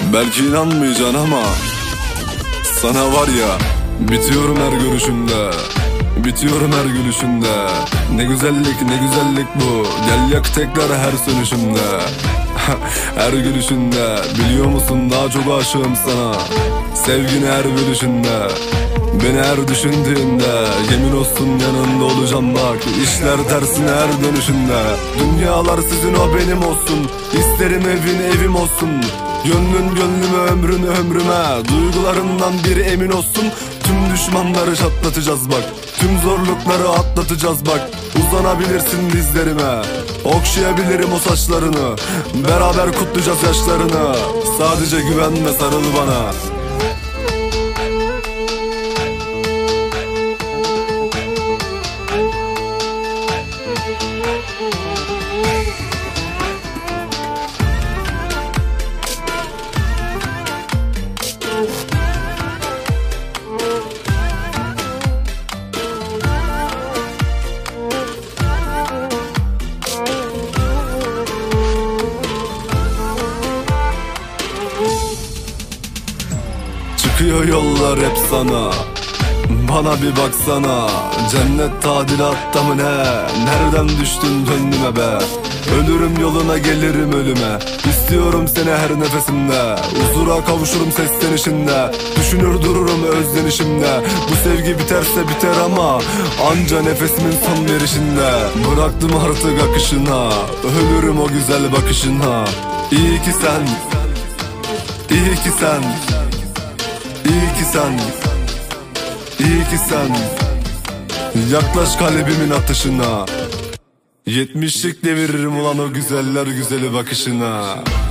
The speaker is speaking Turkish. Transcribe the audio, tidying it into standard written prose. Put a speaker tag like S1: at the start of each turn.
S1: Belki inanmayacaksın ama sana var ya, bitiyorum her görüşünde, bitiyorum her gülüşünde. Ne güzellik ne güzellik bu, gel yak tekrar her sönüşümde. Her gülüşünde, biliyor musun daha çok aşığım sana. Sevgini her bölüşünde, beni her düşündüğünde, yemin olsun yanında olacağım bak. İşler tersine her dönüşünde. Dünyalar sizin o benim olsun, İsterim evin evim olsun. Gönlün gönlüme ömrün ömrüme, duygularından bir emin olsun. Tüm düşmanları çatlatacağız bak, tüm zorlukları atlatacağız bak. Uzanabilirsin dizlerime, okşayabilirim o saçlarını, beraber kutlayacağız yaşlarını. Sadece güvenme, sarıl bana. Çıkıyor yollar hep sana, bana bir baksana. Cennet tadilatta mı ne? Nereden düştün gönlüme be? Ölürüm yoluna gelirim ölüme, İstiyorum seni her nefesimde. Huzura kavuşurum seslenişinde, düşünür dururum özlenişimde. Bu sevgi biterse biter ama anca nefesimin son verişinde. Bıraktım artık akışına, ölürüm o güzel bakışına. İyi ki sen, iyi ki sen, İyi ki sen, iyi ki sen. Yaklaş kalbimin atışına, 70'lik deviririm ulan o güzeller güzeli bakışına.